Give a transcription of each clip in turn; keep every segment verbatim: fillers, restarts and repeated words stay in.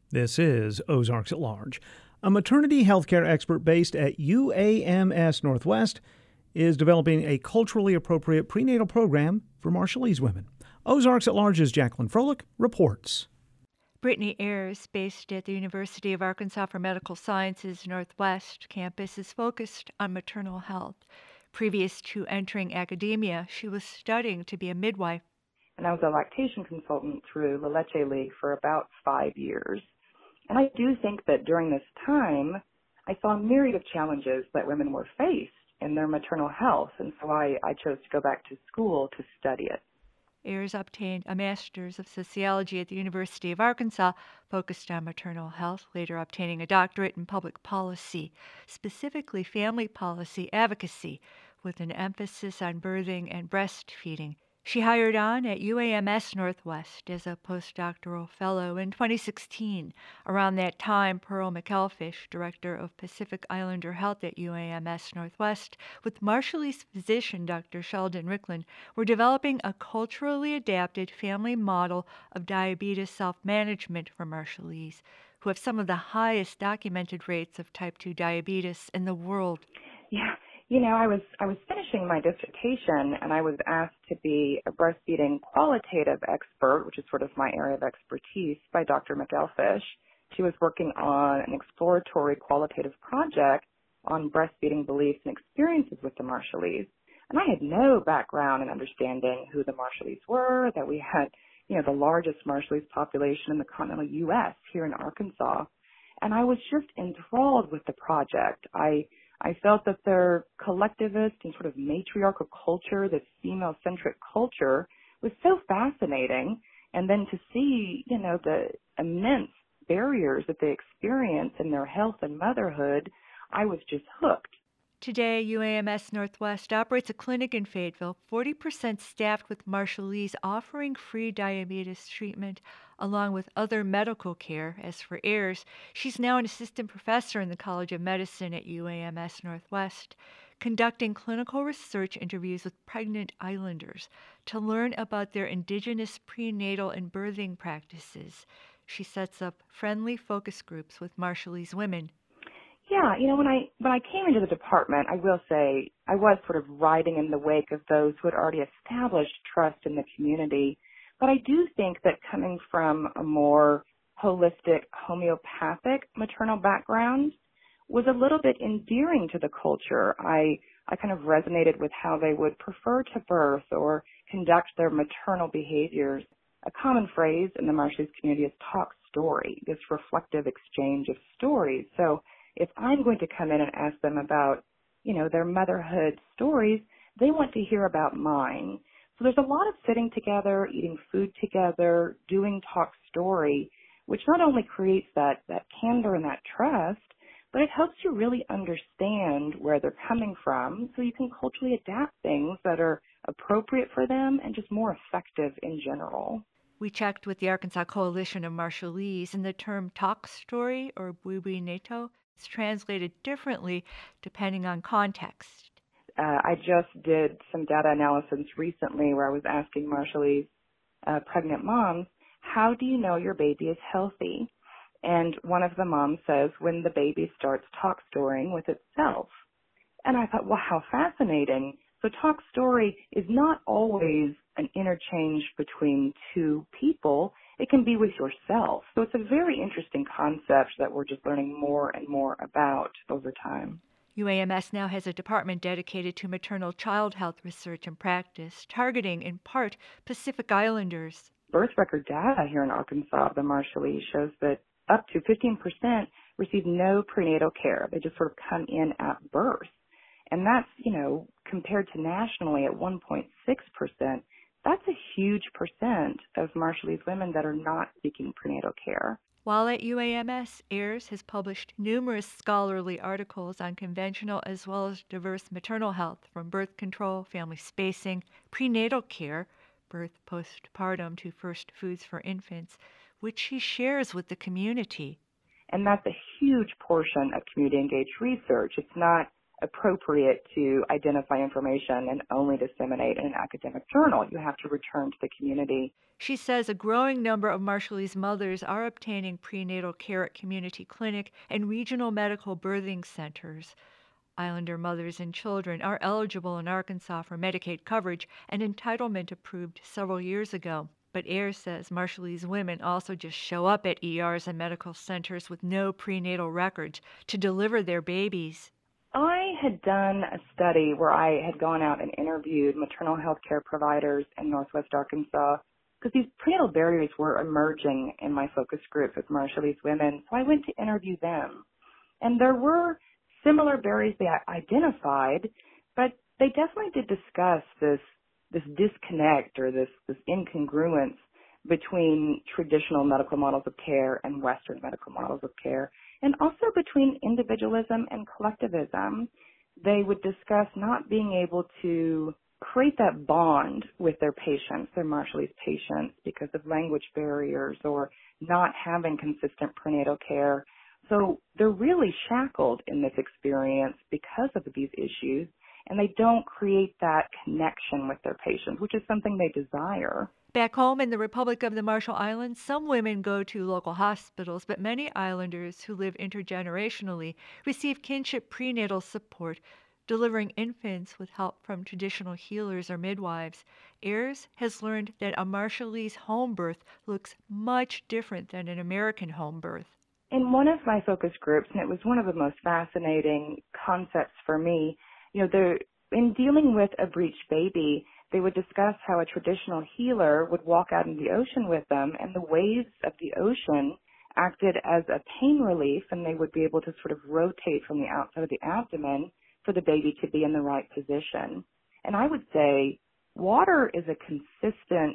This is Ozarks at Large. A maternity healthcare expert based at U A M S Northwest is developing a culturally appropriate prenatal program for Marshallese women. Ozarks at Large's Jacqueline Froelich reports. Brittany Ayers, based at the University of Arkansas for Medical Sciences Northwest campus, is focused on maternal health. Previous to entering academia, she was studying to be a midwife. And I was a lactation consultant through La Leche League for about five years. And I do think that during this time, I saw a myriad of challenges that women were faced in their maternal health. And so I, I chose to go back to school to study it. Ayers obtained a master's of sociology at the University of Arkansas, focused on maternal health, later obtaining a doctorate in public policy, specifically family policy advocacy, with an emphasis on birthing and breastfeeding. She hired on at U A M S Northwest as a postdoctoral fellow in twenty sixteen. Around that time, Pearl McElfish, director of Pacific Islander Health at U A M S Northwest, with Marshallese physician Doctor Sheldon Ricklin, were developing a culturally adapted family model of diabetes self-management for Marshallese, who have some of the highest documented rates of type two diabetes in the world. Yeah. You know, I was I was finishing my dissertation, and I was asked to be a breastfeeding qualitative expert, which is sort of my area of expertise, by Doctor McElfish. She was working on an exploratory qualitative project on breastfeeding beliefs and experiences with the Marshallese. And I had no background in understanding who the Marshallese were, that we had, you know, the largest Marshallese population in the continental U S here in Arkansas. And I was just enthralled with the project. I I felt that their collectivist and sort of matriarchal culture, this female-centric culture, was so fascinating. And then to see, you know, the immense barriers that they experience in their health and motherhood, I was just hooked. Today, U A M S Northwest operates a clinic in Fayetteville, forty percent staffed with Marshallese, offering free diabetes treatment along with other medical care. As for Ayers, she's now an assistant professor in the College of Medicine at U A M S Northwest, conducting clinical research interviews with pregnant islanders to learn about their indigenous prenatal and birthing practices. She sets up friendly focus groups with Marshallese women. Yeah, you know, when I when I came into the department, I will say I was sort of riding in the wake of those who had already established trust in the community. But I do think that coming from a more holistic, homeopathic maternal background was a little bit endearing to the culture. I I kind of resonated with how they would prefer to birth or conduct their maternal behaviors. A common phrase in the Marshallese community is talk story, this reflective exchange of stories. So if I'm going to come in and ask them about, you know, their motherhood stories, they want to hear about mine. So there's a lot of sitting together, eating food together, doing talk story, which not only creates that, that candor and that trust, but it helps you really understand where they're coming from so you can culturally adapt things that are appropriate for them and just more effective in general. We checked with the Arkansas Coalition of Marshallese, and the term talk story or buiwi neto is translated differently depending on context. Uh, I just did some data analysis recently where I was asking Marshallese uh, pregnant moms, how do you know your baby is healthy? And one of the moms says, when the baby starts talk storying with itself. And I thought, well, how fascinating. So talk story is not always an interchange between two people. It can be with yourself. So it's a very interesting concept that we're just learning more and more about over time. U A M S now has a department dedicated to maternal child health research and practice, targeting in part Pacific Islanders. Birth record data here in Arkansas of the Marshallese shows that up to fifteen percent receive no prenatal care. They just sort of come in at birth. And that's, you know, compared to nationally at one point six percent, that's a huge percent of Marshallese women that are not seeking prenatal care. While at U A M S, Ayers has published numerous scholarly articles on conventional as well as diverse maternal health, from birth control, family spacing, prenatal care, birth postpartum to first foods for infants, which she shares with the community. And that's a huge portion of community-engaged research. It's not appropriate to identify information and only disseminate in an academic journal. You have to return to the community. She says a growing number of Marshallese mothers are obtaining prenatal care at community clinic and regional medical birthing centers. Islander mothers and children are eligible in Arkansas for Medicaid coverage and entitlement approved several years ago. But Ayers says Marshallese women also just show up at E Rs and medical centers with no prenatal records to deliver their babies. I had done a study where I had gone out and interviewed maternal health care providers in Northwest Arkansas because these prenatal barriers were emerging in my focus group with Marshallese women. So I went to interview them. And there were similar barriers they identified, but they definitely did discuss this this disconnect or this, this incongruence between traditional medical models of care and Western medical models of care, and also between individualism and collectivism. They would discuss not being able to create that bond with their patients, their Marshallese patients, because of language barriers or not having consistent prenatal care. So they're really shackled in this experience because of these issues, and they don't create that connection with their patients, which is something they desire. Back home in the Republic of the Marshall Islands, some women go to local hospitals, but many islanders who live intergenerationally receive kinship prenatal support, delivering infants with help from traditional healers or midwives. Ayers has learned that a Marshallese home birth looks much different than an American home birth. In one of my focus groups, and it was one of the most fascinating concepts for me, you know, the, in dealing with a breech baby, they would discuss how a traditional healer would walk out in the ocean with them, and the waves of the ocean acted as a pain relief, and they would be able to sort of rotate from the outside of the abdomen for the baby to be in the right position. And I would say water is a consistent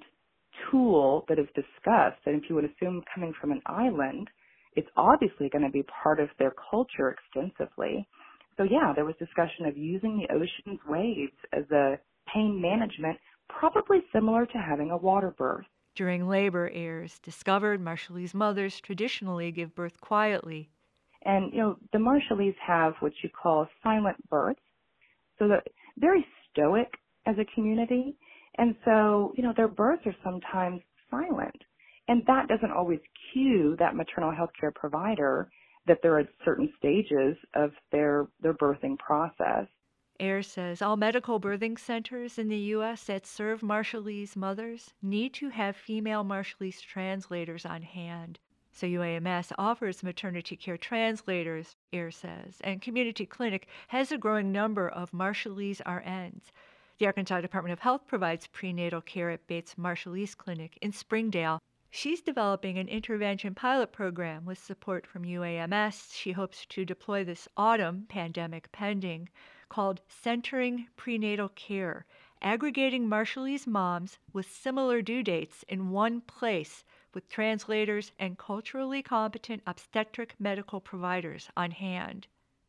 tool that is discussed, and if you would assume coming from an island, it's obviously going to be part of their culture extensively. So yeah, there was discussion of using the ocean's waves as a pain management, probably similar to having a water birth. During labor, Ayers discovered Marshallese mothers traditionally give birth quietly. And, you know, the Marshallese have what you call silent births, so they're very stoic as a community. And so, you know, their births are sometimes silent. And that doesn't always cue that maternal health care provider that they're at certain stages of their, their birthing process. Ayers says all medical birthing centers in the U S that serve Marshallese mothers need to have female Marshallese translators on hand. So U A M S offers maternity care translators, Ayers says, and Community Clinic has a growing number of Marshallese R Ns. The Arkansas Department of Health provides prenatal care at Bates Marshallese Clinic in Springdale. She's developing an intervention pilot program with support from U A M S. She hopes to deploy this autumn, pandemic pending, called Centering Prenatal Care, aggregating Marshallese moms with similar due dates in one place with translators and culturally competent obstetric medical providers on hand.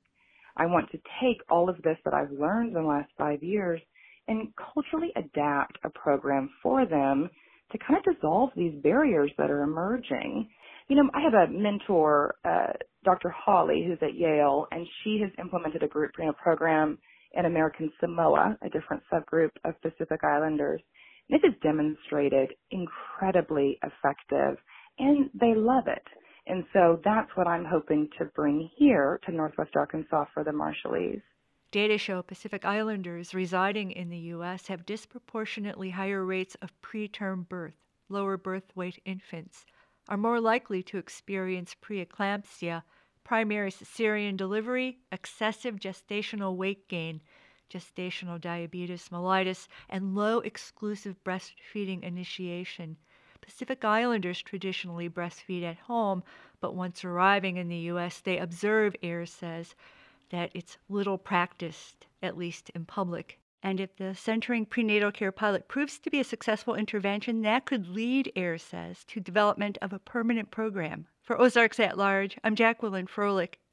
I want to take all of this that I've learned in the last five years and culturally adapt a program for them to kind of dissolve these barriers that are emerging. You know, I have a mentor, uh, Doctor Hawley, who's at Yale, and she has implemented a group prenatal program in American Samoa, a different subgroup of Pacific Islanders. This is demonstrated incredibly effective, and they love it. And so that's what I'm hoping to bring here to Northwest Arkansas for the Marshallese. Data show Pacific Islanders residing in the U S have disproportionately higher rates of preterm birth, lower birth weight infants, are more likely to experience preeclampsia, primary cesarean delivery, excessive gestational weight gain, gestational diabetes mellitus, and low exclusive breastfeeding initiation. Pacific Islanders traditionally breastfeed at home, but once arriving in the U S, they observe, Ayers says, that it's little practiced, at least in public. And if the Centering Prenatal Care pilot proves to be a successful intervention, that could lead, Ayers says, to development of a permanent program. For Ozarks at Large, I'm Jacqueline Froelich.